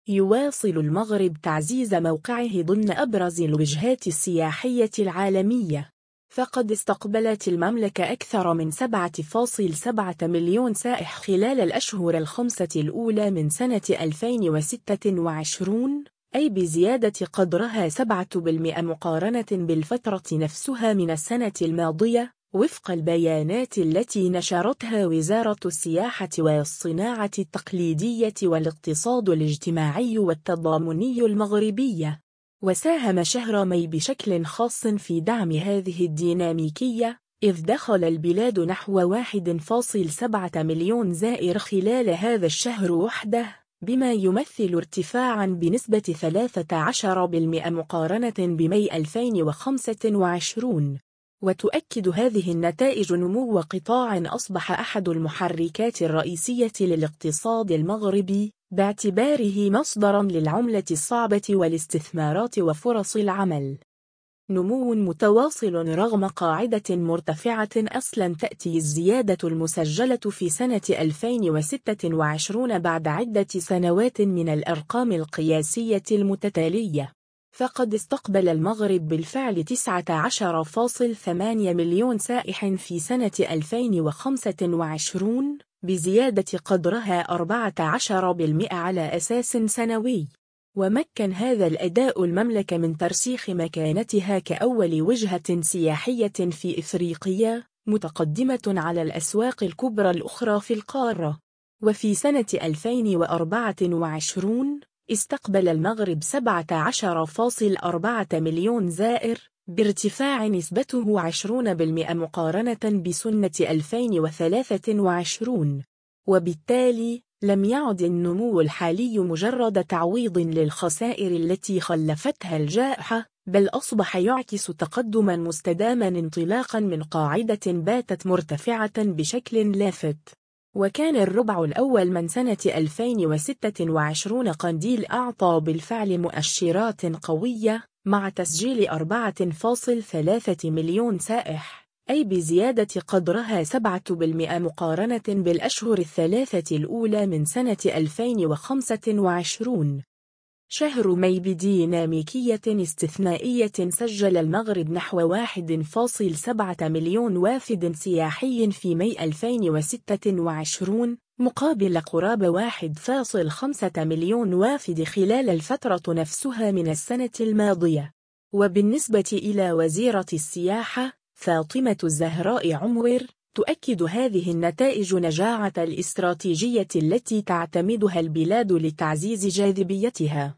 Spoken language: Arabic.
يواصل المغرب تعزيز موقعه ضمن أبرز الوجهات السياحية العالمية، فقد استقبلت المملكة أكثر من 7.7 مليون سائح خلال الأشهر الخمسة الأولى من سنة 2026، أي بزيادة قدرها 7% مقارنة بالفترة نفسها من السنة الماضية، وفق البيانات التي نشرتها وزارة السياحة والصناعة التقليدية والاقتصاد الاجتماعي والتضامني المغربية. وساهم شهر ماي بشكل خاص في دعم هذه الديناميكية، إذ دخل البلاد نحو 1.7 مليون زائر خلال هذا الشهر وحده، بما يمثل ارتفاعاً بنسبة 13% مقارنة بماي 2025. وتؤكد هذه النتائج نمو قطاع أصبح أحد المحركات الرئيسية للاقتصاد المغربي، باعتباره مصدراً للعملة الصعبة والاستثمارات وفرص العمل. نمو متواصل رغم قاعدة مرتفعة. أصلاً تأتي الزيادة المسجلة في سنة 2026 بعد عدة سنوات من الأرقام القياسية المتتالية، فقد استقبل المغرب بالفعل 19.8 مليون سائح في سنة 2025، بزيادة قدرها 14% على أساس سنوي. ومكن هذا الأداء المملكة من ترسيخ مكانتها كأول وجهة سياحية في إفريقيا، متقدمة على الأسواق الكبرى الأخرى في القارة. وفي سنة 2024 استقبل المغرب 17.4 مليون زائر، بارتفاع نسبته 20% مقارنة بسنة 2023. وبالتالي لم يعد النمو الحالي مجرد تعويض للخسائر التي خلفتها الجائحة، بل أصبح يعكس تقدما مستداما انطلاقا من قاعدة باتت مرتفعة بشكل لافت. وكان الربع الأول من سنة 2026 قنديل أعطى بالفعل مؤشرات قوية، مع تسجيل 4.3 مليون سائح، أي بزيادة قدرها 7% مقارنة بالأشهر الثلاثة الأولى من سنة 2025. شهر ماي بديناميكية استثنائية سجل المغرب نحو 1.7 مليون وافد سياحي في ماي 2026، مقابل قرابة 1.5 مليون وافد خلال الفترة نفسها من السنة الماضية. وبالنسبة إلى وزيرة السياحة فاطمة الزهراء عمر، تؤكد هذه النتائج نجاعة الاستراتيجية التي تعتمدها البلاد لتعزيز جاذبيتها.